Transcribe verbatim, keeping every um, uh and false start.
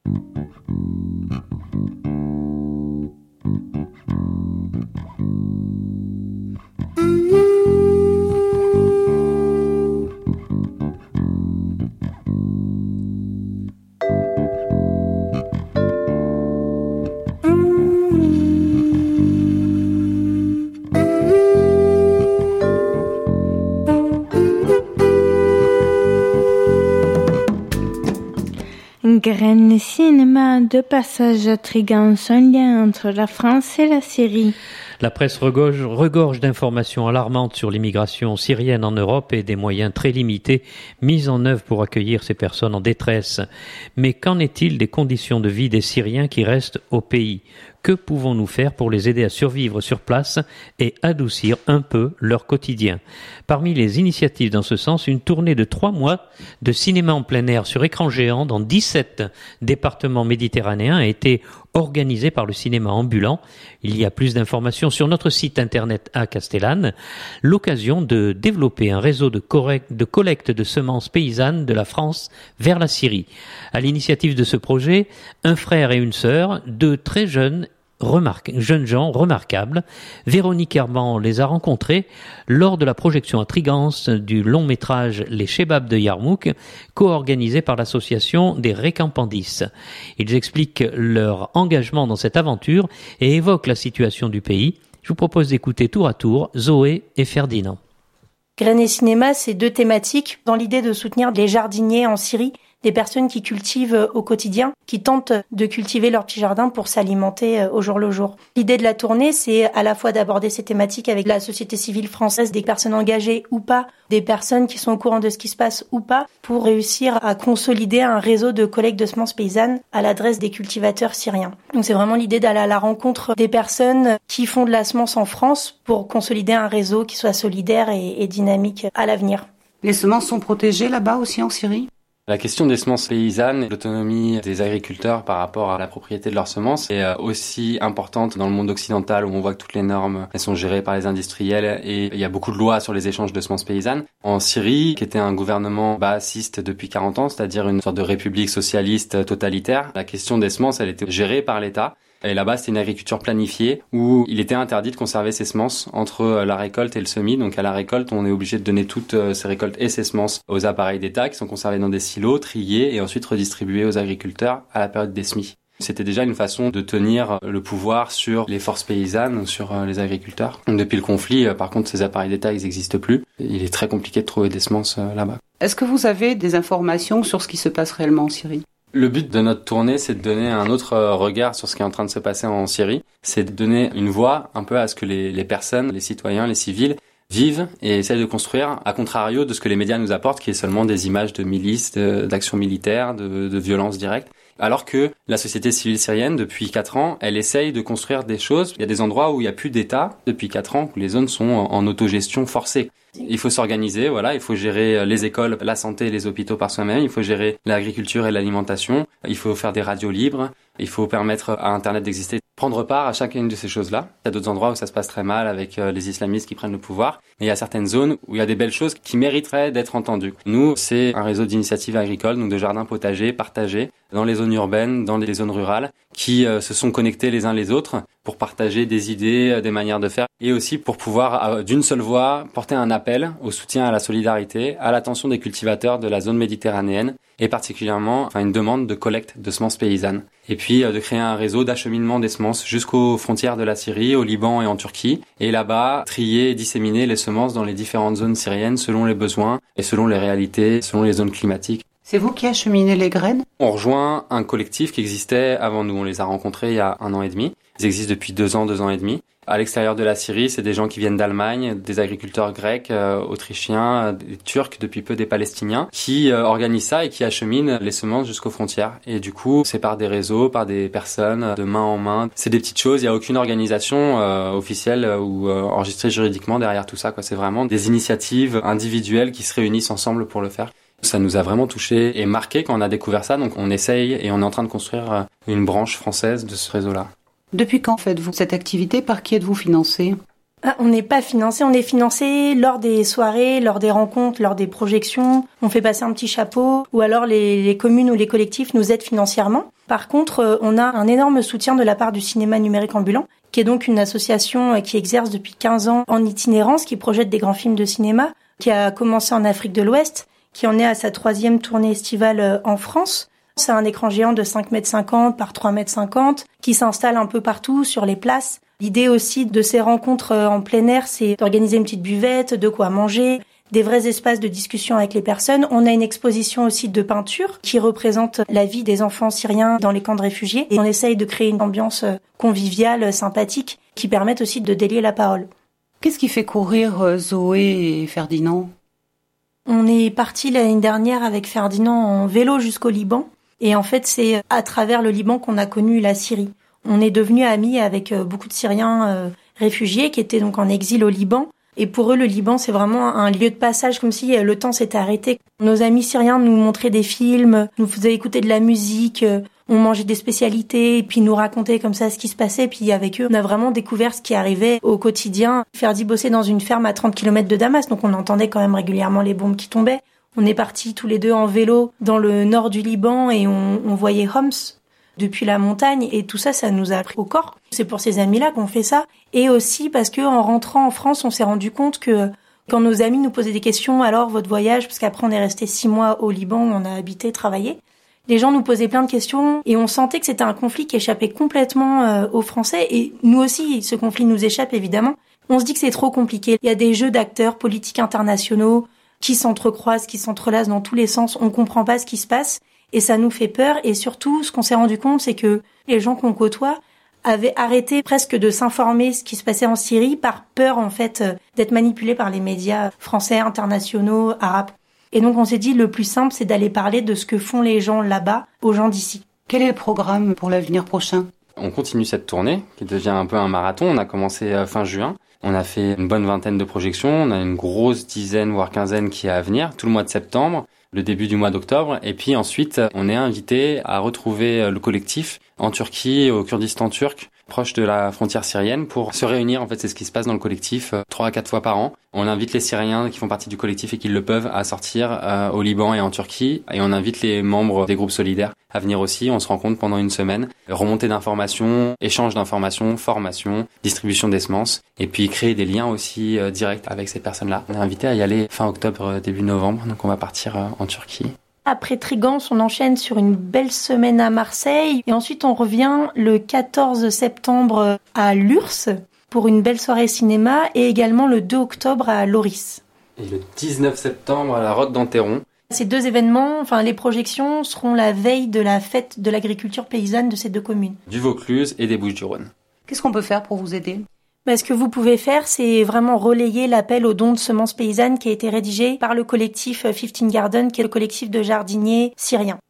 Graines Cinéma, deux passages intrigants, un lien entre la France et la Syrie. La presse regorge, regorge d'informations alarmantes sur l'immigration syrienne en Europe et des moyens très limités mis en œuvre pour accueillir ces personnes en détresse. Mais qu'en est-il des conditions de vie des Syriens qui restent au pays ? Que pouvons-nous faire pour les aider à survivre sur place et adoucir un peu leur quotidien ? Parmi les initiatives dans ce sens, une tournée de trois mois de cinéma en plein air sur écran géant dans dix-sept départements méditerranéens a été organisée par le cinéma ambulant. Il y a plus d'informations sur notre site internet à Castellane. L'occasion de développer un réseau de, correct, de collecte de semences paysannes de la France vers la Syrie. À l'initiative de ce projet, un frère et une sœur, deux très jeunes Remarque, jeunes gens remarquables. Véronique Herban les a rencontrés lors de la projection à Trigance du long métrage Les Chebabs de Yarmouk, co-organisé par l'association des Récampandis. Ils expliquent leur engagement dans cette aventure et évoquent la situation du pays. Je vous propose d'écouter tour à tour Zoé et Ferdinand. Graines et Cinéma, c'est deux thématiques dans l'idée de soutenir les jardiniers en Syrie, des personnes qui cultivent au quotidien, qui tentent de cultiver leur petit jardin pour s'alimenter au jour le jour. L'idée de la tournée, c'est à la fois d'aborder ces thématiques avec la société civile française, des personnes engagées ou pas, des personnes qui sont au courant de ce qui se passe ou pas, pour réussir à consolider un réseau de collecte de semences paysannes à l'adresse des cultivateurs syriens. Donc c'est vraiment l'idée d'aller à la rencontre des personnes qui font de la semence en France pour consolider un réseau qui soit solidaire et, et dynamique à l'avenir. Les semences sont protégées là-bas aussi en Syrie ? La question des semences paysannes, l'autonomie des agriculteurs par rapport à la propriété de leurs semences est aussi importante dans le monde occidental où on voit que toutes les normes elles sont gérées par les industriels et il y a beaucoup de lois sur les échanges de semences paysannes. En Syrie, qui était un gouvernement baathiste depuis quarante ans, c'est-à-dire une sorte de république socialiste totalitaire, la question des semences elle était gérée par l'État. Et là-bas, c'était une agriculture planifiée où il était interdit de conserver ses semences entre la récolte et le semis. Donc à la récolte, on est obligé de donner toutes ces récoltes et ces semences aux appareils d'État qui sont conservés dans des silos, triés et ensuite redistribués aux agriculteurs à la période des semis. C'était déjà une façon de tenir le pouvoir sur les forces paysannes, sur les agriculteurs. Depuis le conflit, par contre, ces appareils d'État, ils n'existent plus. Il est très compliqué de trouver des semences là-bas. Est-ce que vous avez des informations sur ce qui se passe réellement en Syrie ? Le but de notre tournée, c'est de donner un autre regard sur ce qui est en train de se passer en Syrie. C'est de donner une voix un peu à ce que les, les personnes, les citoyens, les civils vivent et essayent de construire, à contrario de ce que les médias nous apportent, qui est seulement des images de milices, de, d'actions militaires, de, de violences directes. Alors que la société civile syrienne, depuis quatre ans, elle essaye de construire des choses. Il y a des endroits où il n'y a plus d'État depuis quatre ans, où les zones sont en autogestion forcée. Il faut s'organiser, voilà, il faut gérer les écoles, la santé et les hôpitaux par soi-même, il faut gérer l'agriculture et l'alimentation, il faut faire des radios libres, il faut permettre à Internet d'exister, prendre part à chacune de ces choses-là. Il y a d'autres endroits où ça se passe très mal avec les islamistes qui prennent le pouvoir, mais il y a certaines zones où il y a des belles choses qui mériteraient d'être entendues. Nous, c'est un réseau d'initiatives agricoles, donc de jardins potagers partagés dans les zones urbaines, dans les zones rurales, qui euh, se sont connectés les uns les autres pour partager des idées, des manières de faire, et aussi pour pouvoir, euh, d'une seule voix, porter un appel au soutien à la solidarité, à l'attention des cultivateurs de la zone méditerranéenne, et particulièrement enfin, une demande de collecte de semences paysannes. Et puis euh, de créer un réseau d'acheminement des semences jusqu'aux frontières de la Syrie, au Liban et en Turquie, et là-bas, trier et disséminer les semences dans les différentes zones syriennes selon les besoins et selon les réalités, selon les zones climatiques. C'est vous qui acheminez les graines ? On rejoint un collectif qui existait avant nous. On les a rencontrés il y a un an et demi. Ils existent depuis deux ans, deux ans et demi. À l'extérieur de la Syrie, c'est des gens qui viennent d'Allemagne, des agriculteurs grecs, euh, autrichiens, des Turcs, depuis peu des Palestiniens, qui euh, organisent ça et qui acheminent les semences jusqu'aux frontières. Et du coup, c'est par des réseaux, par des personnes, de main en main. C'est des petites choses, il n'y a aucune organisation euh, officielle ou euh, enregistrée juridiquement derrière tout ça, quoi. C'est vraiment des initiatives individuelles qui se réunissent ensemble pour le faire. Ça nous a vraiment touché et marqué quand on a découvert ça, donc on essaye et on est en train de construire une branche française de ce réseau-là. Depuis quand faites-vous cette activité ? Par qui êtes-vous financé ? Ah, on n'est pas financé, on est financé lors des soirées, lors des rencontres, lors des projections. On fait passer un petit chapeau ou alors les, les communes ou les collectifs nous aident financièrement. Par contre, on a un énorme soutien de la part du cinéma numérique ambulant, qui est donc une association qui exerce depuis quinze ans en itinérance, qui projette des grands films de cinéma, qui a commencé en Afrique de l'Ouest, qui en est à sa troisième tournée estivale en France. C'est un écran géant de cinq mètres cinquante par trois mètres cinquante qui s'installe un peu partout sur les places. L'idée aussi de ces rencontres en plein air, c'est d'organiser une petite buvette, de quoi manger, des vrais espaces de discussion avec les personnes. On a une exposition aussi de peinture qui représente la vie des enfants syriens dans les camps de réfugiés. Et on essaye de créer une ambiance conviviale, sympathique, qui permette aussi de délier la parole. Qu'est-ce qui fait courir Zoé et Ferdinand ? On est parti l'année dernière avec Ferdinand en vélo jusqu'au Liban. Et en fait, c'est à travers le Liban qu'on a connu la Syrie. On est devenus amis avec beaucoup de Syriens réfugiés qui étaient donc en exil au Liban. Et pour eux, le Liban, c'est vraiment un lieu de passage, comme si le temps s'était arrêté. Nos amis syriens nous montraient des films, nous faisaient écouter de la musique, on mangeait des spécialités, et puis nous racontaient comme ça ce qui se passait. Puis avec eux, on a vraiment découvert ce qui arrivait au quotidien. Ferdi bossait dans une ferme à trente kilomètres de Damas, donc on entendait quand même régulièrement les bombes qui tombaient. On est partis tous les deux en vélo dans le nord du Liban et on, on voyait Homs depuis la montagne, et tout ça, ça nous a pris au corps. C'est pour ces amis-là qu'on fait ça. Et aussi parce que en rentrant en France, on s'est rendu compte que quand nos amis nous posaient des questions, alors votre voyage, parce qu'après on est resté six mois au Liban, où on a habité, travaillé, les gens nous posaient plein de questions et on sentait que c'était un conflit qui échappait complètement euh, aux Français. Et nous aussi, ce conflit nous échappe évidemment. On se dit que c'est trop compliqué. Il y a des jeux d'acteurs politiques internationaux qui s'entrecroisent, qui s'entrelacent dans tous les sens. On comprend pas ce qui se passe. Et ça nous fait peur. Et surtout, ce qu'on s'est rendu compte, c'est que les gens qu'on côtoie avaient arrêté presque de s'informer ce qui se passait en Syrie par peur, en fait, d'être manipulés par les médias français, internationaux, arabes. Et donc, on s'est dit, le plus simple, c'est d'aller parler de ce que font les gens là-bas aux gens d'ici. Quel est le programme pour l'avenir prochain ? On continue cette tournée, qui devient un peu un marathon. On a commencé fin juin. On a fait une bonne vingtaine de projections. On a une grosse dizaine, voire quinzaine qui est à venir, tout le mois de septembre, le début du mois d'octobre. Et puis ensuite, on est invité à retrouver le collectif en Turquie, au Kurdistan turc, proche de la frontière syrienne, pour se réunir. En fait, c'est ce qui se passe dans le collectif trois à quatre fois par an. On invite les Syriens qui font partie du collectif et qui le peuvent à sortir euh, au Liban et en Turquie. Et on invite les membres des groupes solidaires à venir aussi. On se rencontre pendant une semaine. Remontée d'informations, échange d'informations, formation, distribution des semences. Et puis créer des liens aussi euh, directs avec ces personnes-là. On est invité à y aller fin octobre, début novembre. Donc on va partir euh, en Turquie. Après Trigance, on enchaîne sur une belle semaine à Marseille. Et ensuite, on revient le quatorze septembre à Lurs pour une belle soirée cinéma. Et également le deux octobre à Loris. Et le dix-neuf septembre à la Rote d'Enterron. Ces deux événements, enfin les projections, seront la veille de la fête de l'agriculture paysanne de ces deux communes. Du Vaucluse et des Bouches-du-Rhône. Qu'est-ce qu'on peut faire pour vous aider ? Ben, ce que vous pouvez faire, c'est vraiment relayer l'appel aux dons de semences paysannes qui a été rédigé par le collectif quinze Garden, qui est le collectif de jardiniers syriens.